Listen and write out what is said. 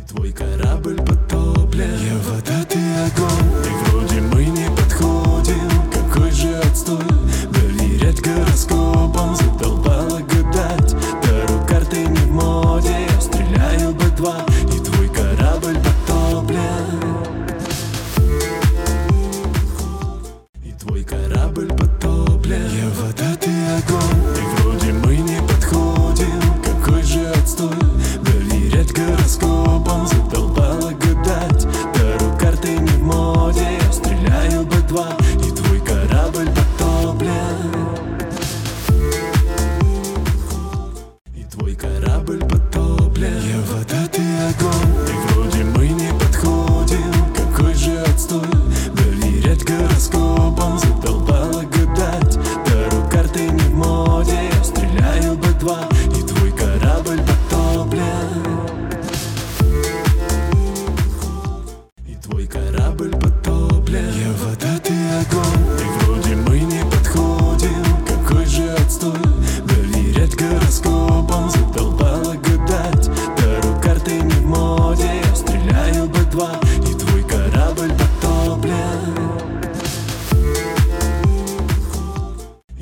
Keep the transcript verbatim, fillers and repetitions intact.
твой корабль потоплен. Я вода, ты огонь, и вроде мы не подходим. Какой же отстой, доверять гороскопам. Задолбало гадать, таро карты не в моде. Я стреляю бэ два, и твой корабль потоплен. И твой корабль потоплен. Я вода, ты огонь, и вроде мы не подходим. Какой же отстой, доверять гороскопам.